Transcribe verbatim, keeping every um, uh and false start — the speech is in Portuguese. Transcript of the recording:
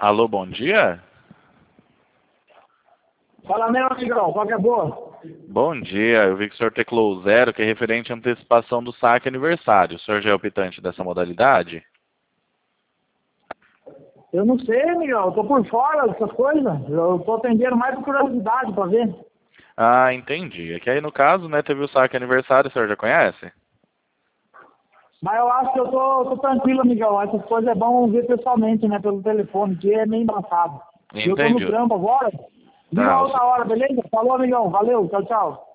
Alô, bom dia? Fala mesmo, amigão, qual que é boa? Bom dia, eu vi que o senhor teclou o zero, que é referente à antecipação do saque aniversário. O senhor já é optante dessa modalidade? Eu não sei, amigão, eu tô por fora dessas coisas. Eu tô atendendo mais por curiosidade pra ver. Ah, entendi. É que aí no caso, né, teve o saque aniversário, o senhor já conhece? Mas eu acho que eu tô, tô tranquilo, amigão. Essas coisas é bom ver pessoalmente, né, pelo telefone, que é meio embaçado. E eu tô no Entendi. trampo agora. Liga Ah, o outra hora, beleza? Falou, amigão. Valeu, tchau, tchau.